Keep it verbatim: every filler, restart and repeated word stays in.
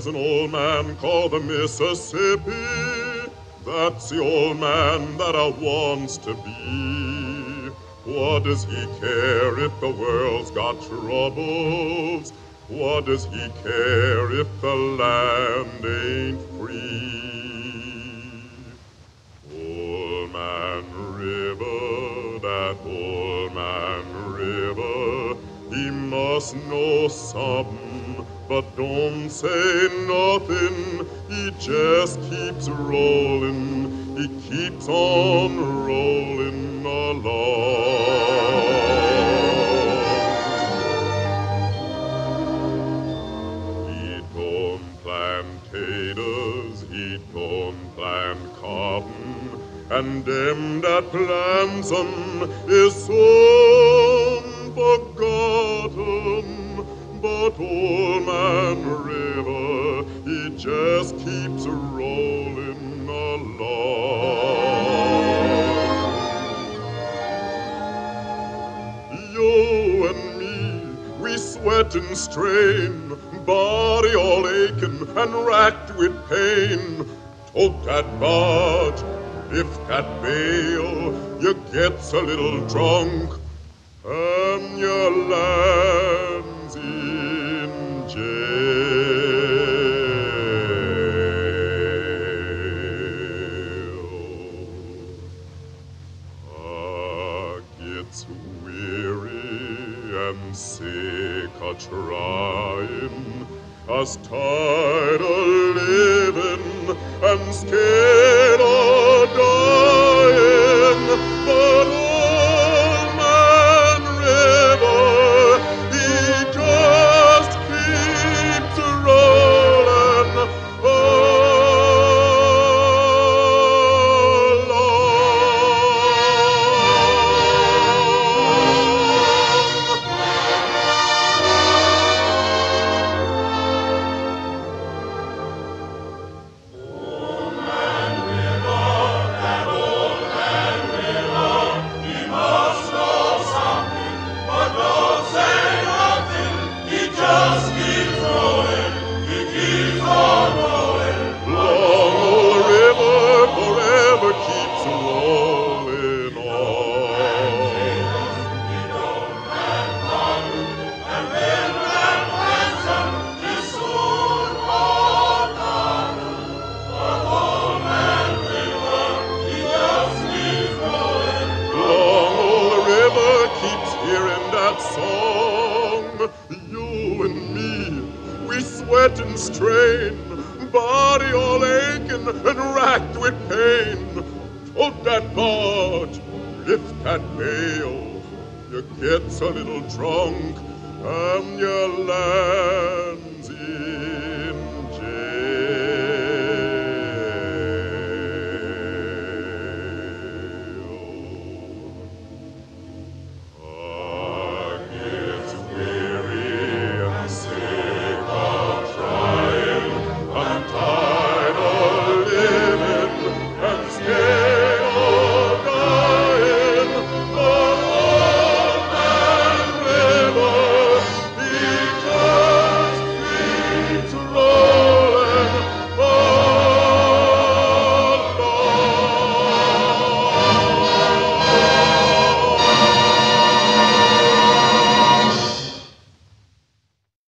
an old man called the Mississippi. That's the old man that I wants to be. What does he care if the world's got troubles? What does he care if the land ain't free? Old Man River, that old man River, he must know something, but don't say nothing. He just keeps rolling, he keeps on rolling along. He don't plant taters, he don't plant cotton, and them that plants 'em is soon forgotten. But old man River, he just keeps rolling along. You and me, we sweat and strain, body all aching and racked with pain. Tote that barge, lift that bale, you gets a little drunk, and your land's in jail. I gets weary and sick a trying, as tired of living and scared of dying, but old man River, he just keeps rolling song. You and me, we sweat and strain, body all aching and racked with pain. Tote that barge, lift that bale, you gets a little drunk, and your land's in